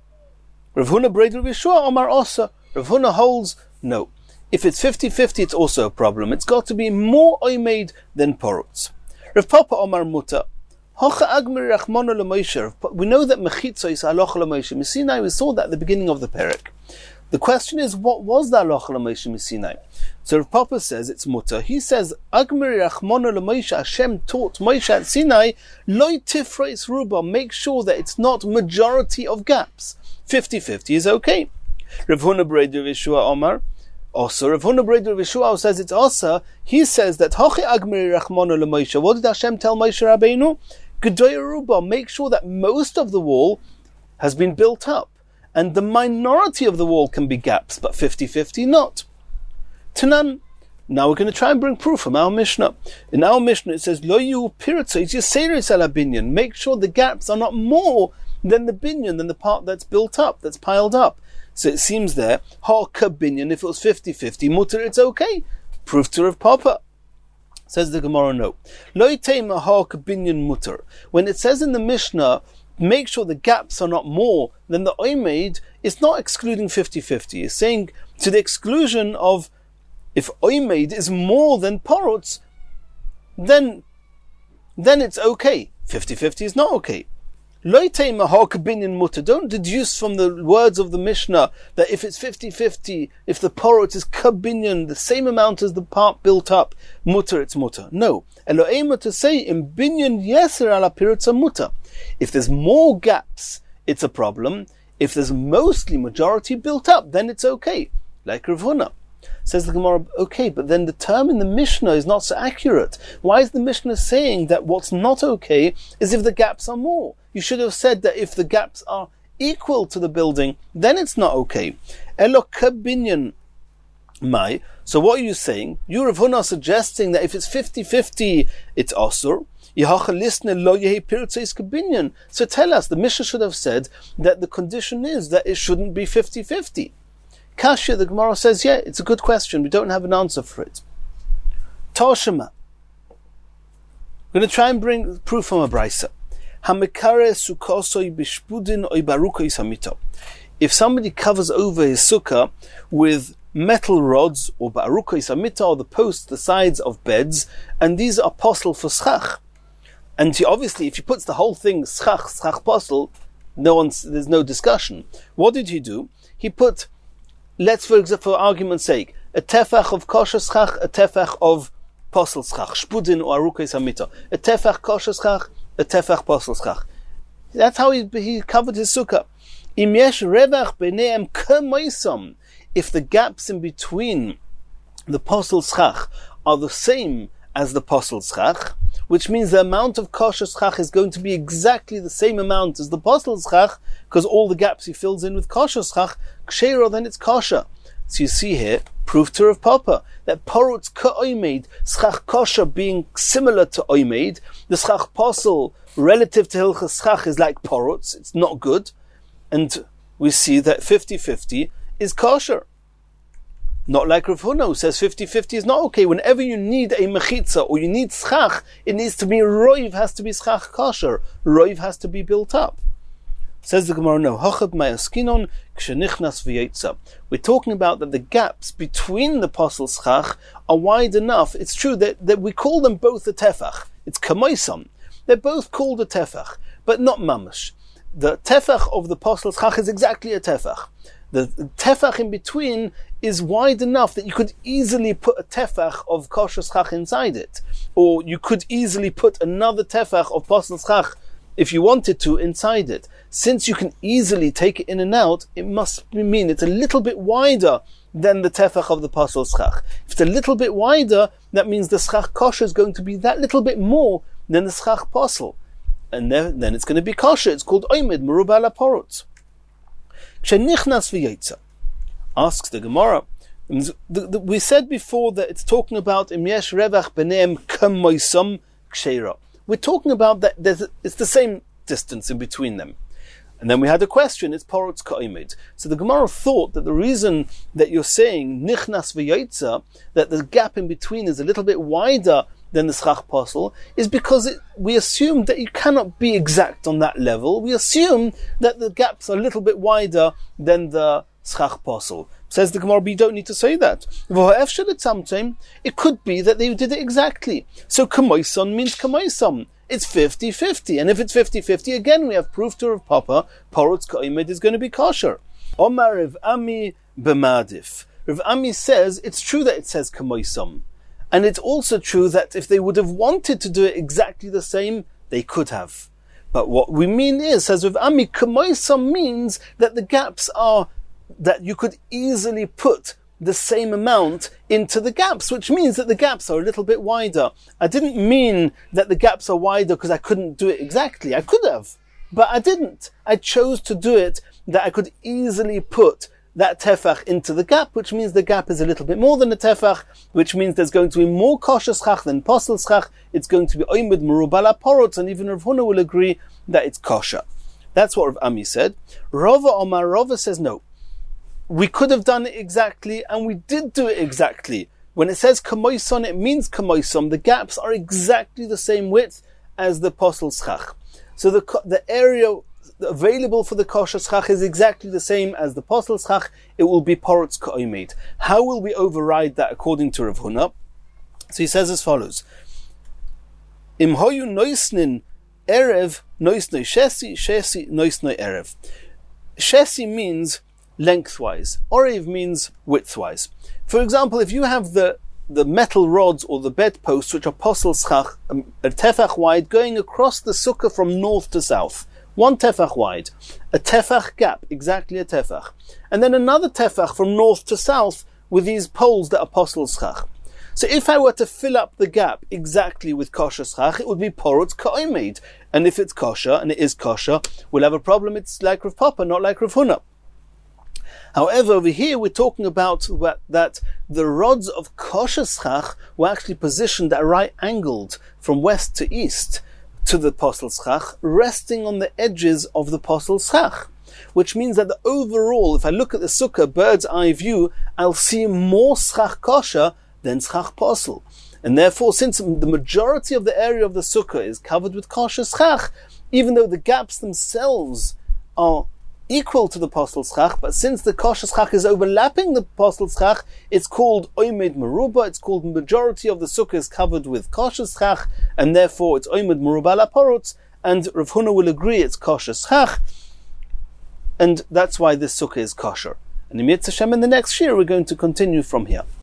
Rav Huna Breid Rav Yeshua Omar Osa. Rav Huna holds, no. If it's fifty-fifty, it's also a problem. It's got to be more oimed than porutz. Rav Papa Omar Muta. Hocha agmir rachmona l'Moshe. We know that mechitza is halacha l'Moshe Misinai. We saw that at the beginning of the perek. The question is, what was the halacha l'Moshe Misinai? So Rav Papa says it's muta. He says, agmir rachmona l'Moshe, Hashem taught Moshe at Sinai, loy tifreis ruba, make sure that it's not majority of gaps. fifty-fifty is okay. Rav Huna Breid Rav Yeshua Omar, also Rav Huna Breid Rav Yeshua says it's also, he says that Hochi Agmir Rachmona l'Moshe. What did Hashem tell Moshe Rabbeinu? Gedoy Ruba, make sure that most of the wall has been built up, and the minority of the wall can be gaps, but fifty-fifty not. Tanan. Now we're going to try and bring proof from our Mishnah. In our Mishnah it says, Lo yu piritza, it's yeseiris ala binyan. Make sure the gaps are not more than the binyan, than the part that's built up, that's piled up. So it seems there, ha kabinyan, if it was fifty-fifty, mutter, it's okay. Proof to Rav Papa. Says the Gemara, no. Lo yitema ha kabinyan mutter. When it says in the Mishnah, make sure the gaps are not more than the oimed, it's not excluding fifty-fifty. It's saying to the exclusion of, if oimed is more than porutz, then, then it's okay. fifty-fifty is not okay. Don't deduce from the words of the Mishnah that if it's fifty-fifty, if the porot is kabinyan, the same amount as the part built up, mutter, it's mutter. No. Elo'ema to say, in binyan yeser ala pirutza mutter. If there's more gaps, it's a problem. If there's mostly majority built up, then it's okay. Like Rav Huna. Says the Gemara, okay, but then the term in the Mishnah is not so accurate. Why is the Mishnah saying that what's not okay is if the gaps are more? You should have said that if the gaps are equal to the building, then it's not okay. Elo kabinyan mai. So what are you saying? You, Rav Huna, are suggesting that if it's fifty-fifty, it's asur. So tell us, the Mishnah should have said that the condition is that it shouldn't be fifty-fifty. Kashya, the Gemara says, yeah, it's a good question. We don't have an answer for it. Toshima. We're going to try and bring proof from a Braisa. If somebody covers over his sukkah with metal rods or ba'aruka isamita, or the posts, the sides of beds, and these are posel for schach. And he, obviously, if he puts the whole thing schach, schach posel, no one's, there's no discussion. What did he do? He put, let's for example, for argument's sake, a tefach of kosher schach, a tefach of posel schach, shpudin or aruka isamita, a tefach kosher schach, a tefach posel schach. That's how he, he covered his sukkah. Im yesh revach b'neim k'moisam. If the gaps in between the posel schach are the same as the posel schach, which means the amount of kosher schach is going to be exactly the same amount as the posel schach, because all the gaps he fills in with kosher schach, kshera, then it's kosher. So you see here, proof to Rav Papa, that porutz ka'oimed, schach kosher being similar to oimed, the schach posel relative to hilchas schach is like porutz, it's not good, and we see that fifty-fifty is kosher. Not like Rav Huna, who says fifty-fifty is not okay. Whenever you need a mechitza or you need schach, it needs to be roiv, has to be schach kosher. Roiv has to be built up. Says the Gemara, no. We're talking about that the gaps between the posel schach are wide enough. It's true that, that we call them both a tefach. It's kamoisam. They're both called a tefach, but not mamash. The tefach of the posel schach is exactly a tefach. The tefach in between is wide enough that you could easily put a tefach of kosher schach inside it. Or you could easily put another tefach of posel schach, if you wanted to, inside it. Since you can easily take it in and out, it must mean it's a little bit wider than the tefach of the posel schach. If it's a little bit wider, that means the schach kosher is going to be that little bit more than the schach posel. And then, then it's going to be kosher. It's called oimid merubah ala porutz. Shenichnas v'yetza. Asks the Gemara. The, the, we said before that it's talking about im yesh revach b'neim k'moisam k'sheira. We're talking about that there's, it's the same distance in between them. And then we had a question, it's porutz ka'imid. So the Gemara thought that the reason that you're saying nichnas v'yetza, that the gap in between is a little bit wider than the schach posel, is because it, we assume that you cannot be exact on that level. We assume that the gaps are a little bit wider than the schach posel. Says the Gemara, but you don't need to say that. It could be that they did it exactly. So kamoison means kamoison. It's fifty-fifty. And if it's fifty-fifty, again we have proof to Rav Papa, porutz ka'imid is going to be kosher. Omar Rav Ami b'madif. Rav Ami says, it's true that it says kamoison. And it's also true that if they would have wanted to do it exactly the same, they could have. But what we mean is, says Rav Ami, kamoison means that the gaps are, that you could easily put the same amount into the gaps, which means that the gaps are a little bit wider. I didn't mean that the gaps are wider because I couldn't do it exactly. I could have, but I didn't. I chose to do it that I could easily put that tefach into the gap, which means the gap is a little bit more than a tefach, which means there's going to be more kosher schach than posel schach. It's going to be oimid merubah ala porutz, and even Rav Huna will agree that it's kosher. That's what Rav Ami said. Rava Omar, Rava says no. We could have done it exactly, and we did do it exactly. When it says kamoison, it means kamoison. The gaps are exactly the same width as the posel schach. So the the area available for the kosher schach is exactly the same as the posel schach. It will be porutz ka'omed. How will we override that according to Rav Huna? So he says as follows: Im hoyu noisnin erev noisnoi shesi shesi noisnoi erev. Shesi means lengthwise. Orev means widthwise. For example, if you have the the metal rods or the bedposts, which are posel schach, um, a tefach wide, going across the sukkah from north to south, one tefach wide, a tefach gap, exactly a tefach, and then another tefach from north to south with these poles that are posel schach. So if I were to fill up the gap exactly with kosher schach, it would be porutz ka'omed. And if it's kosher, and it is kosher, we'll have a problem. It's like Rav Papa, not like Rav Huna. However, over here we're talking about that the rods of kosher schach were actually positioned at right angled from west to east to the posel schach, resting on the edges of the posel schach. which means that the overall, if I look at the sukkah bird's eye view, I'll see more schach kosher than schach posel. And therefore, since the majority of the area of the sukkah is covered with kosher schach, even though the gaps themselves are equal to the posel schach, but since the kosher schach is overlapping the posel schach, it's called oimed meruba, it's called the majority of the sukkah is covered with kosher schach, and therefore it's oimed meruba la parutz, and Rav Huna will agree it's kosher schach, and that's why this sukkah is kosher. And in Mitzvah Hashem in the next year we're going to continue from here.